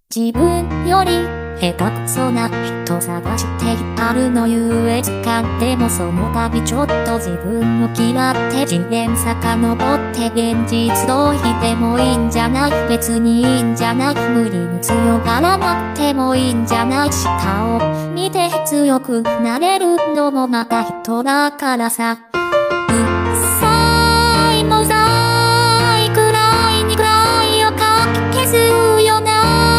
自分より下手くそな人探してあるの優越感でもその度ちょっと自分を嫌って次元遡って現実逃避でもいいんじゃない別にいいんじゃない無理に強がらなくてもいいんじゃない下を見て強くなれるのもまた人だからさうっさいモザイクらいにくらいをかき消すような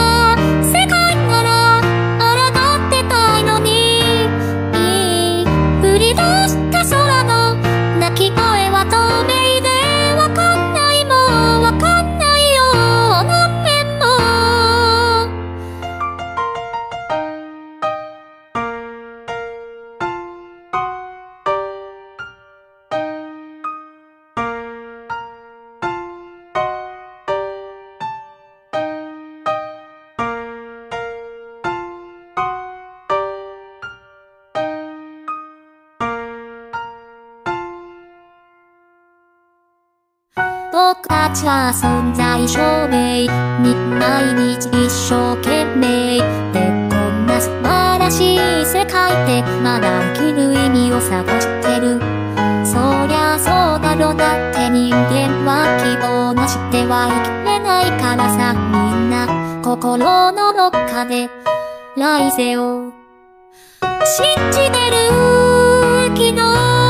僕たちは存在証明に毎日一生懸命でこんな素晴らしい世界でまだ生きる意味を探してるそりゃそうだろだって人間は希望なしでは生きれないからさみんな心のどっかで来世を信じてる昨日